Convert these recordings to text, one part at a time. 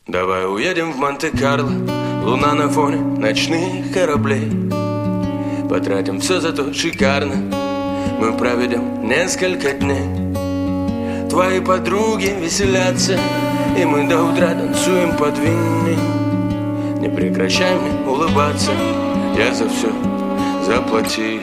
Давай уедем в Монте-Карло, луна на фоне ночных кораблей. Потратим все зато шикарно, мы проведем несколько дней. Твои подруги веселятся, и мы до утра танцуем под винный. Не прекращай мне улыбаться, я за все заплатил.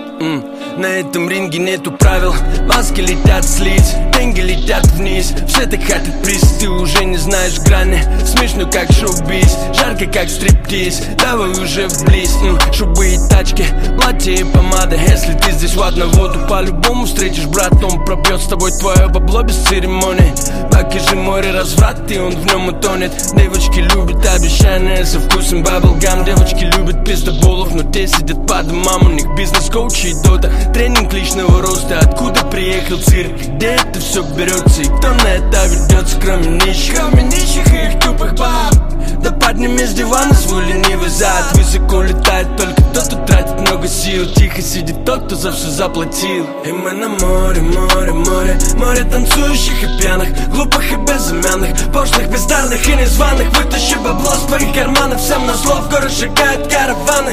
На этом ринге нету правил, маски летят с лиц, деньги летят вниз. Все так хотят приз, ты уже не знаешь грани. Смешно как шоу-биз, жарко как стриптиз. Давай уже вблизь, шубы и тачки, платье и помада. Если ты здесь в одного, то по-любому встретишь брат. Он пропьет с тобой твое бабло без церемоний. Баки же море разврат, и он в нем утонет. Девочки любят обещания со вкусом баблгам. Девочки любят пиздоболов, но те сидят по домам. У них бизнес-коучи и дота, тренинг личного роста. Откуда приехал цирк, где это все берется? И кто на это ведется, кроме нищих? Кроме нищих и их тупых баб. Да подними с дивана свой ленивый зад. Высоко летает только тот, кто тратит много сил. Тихо сидит тот, кто за все заплатил. И мы на море, море, море. Море танцующих и пьяных, глупых и безымянных, пошлых, бездарных и незваных. Вытащи бабло с твоих карманов, всем на зло в горы шагают караваны.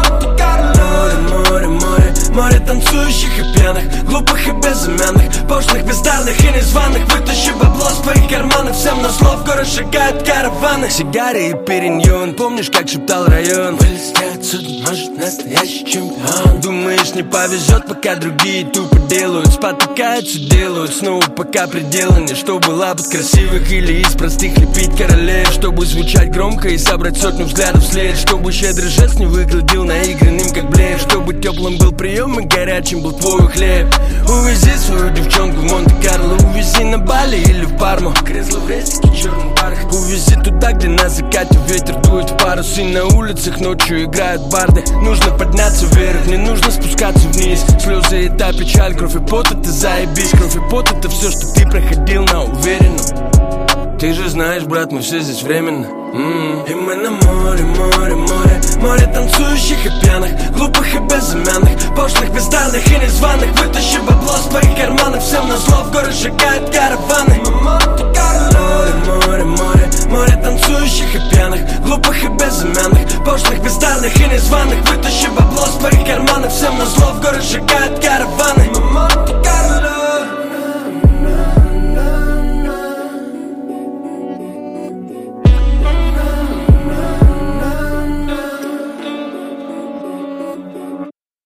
Море, море, море. Море танцующих и пьяных, глупых и безымянных, пошлых, бездарных и незваных. Вытащи бабло с твоих карманов, всем на зло в горы шагают караваны. Сигары и периньон, помнишь, как шептал район? Вылезти отсюда может настоящий чемпион. Думаешь, не повезет, пока другие тупо делают, спотыкаются, делают снова, пока предела нет. Что была под красивых или из простых лепить королей. Чтобы звучать громко и собрать сотню взглядов вслед. Чтобы щедрый жест не выглядел наигранным, как блеф. Чтобы теплым был прием и горячим был твой хлеб. Увези свою девчонку в Монте-Карло, увези на Бали или в Парму. Кресло в резике, черный бархат. Увези туда, где на закате ветер дует в парус. И на улицах ночью играют барды. Нужно подняться вверх, не нужно спускаться вниз. Слезы — это печаль, кровь и пот — это заебись. Кровь и пот — это все, что ты проходил на уверенном. Ты же знаешь, брат, мы все здесь временно. И мы на море, море, море. Море танцующих и пьяных, глупых и безымянных, пошлых, бездарных и незваных. Вытащи бабло с твоих карманов, всем на зло в горы шагают караваны. Море, море, море. Море танцующих и пьяных, глупых и безымянных, пошлых, бездарных и незваных. Вытащи бабло с твоих карманов, всем на зло в горы шагают караваны.